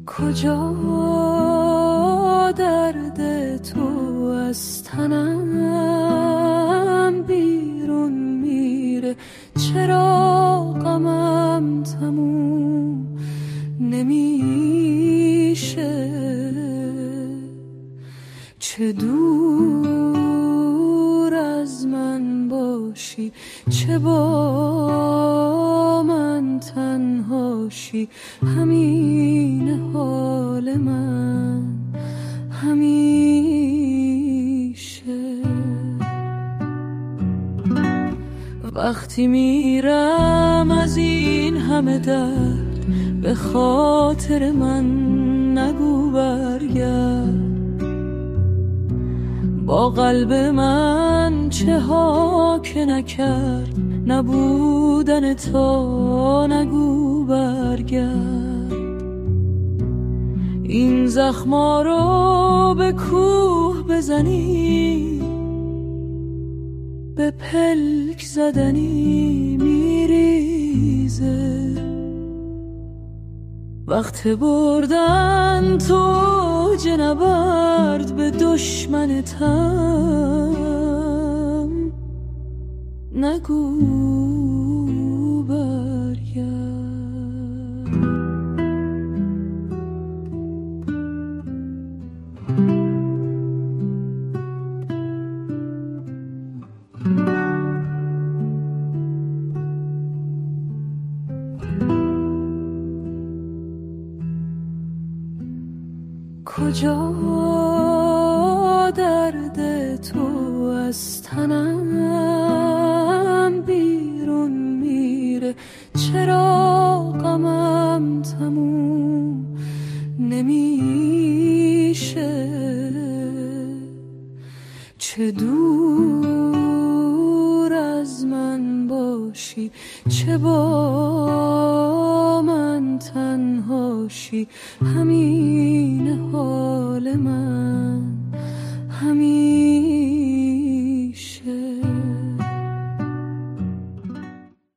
کجا درد تو از تنم بیرون میره، چرا غمم تموم نمیشه؟ چه دور از من باشی، چه با من تنهاشی، همین حال من همیشه. وقتی میرم از این همه درد، به خاطر من نگو برگرد. با قلب من چه ها که نکرد، نبودن تو نگو برگرد. این زخما رو به کوه بزنی، به پلک زدنی میریزه. وقت بردن تو جنبرد به دشمنتم نگو برگرد. کجا درد تو از تنم بیرون میره، چرا غمم تموم نمیشه؟ چه دور از من باشی، چه با من تنهاشی، همین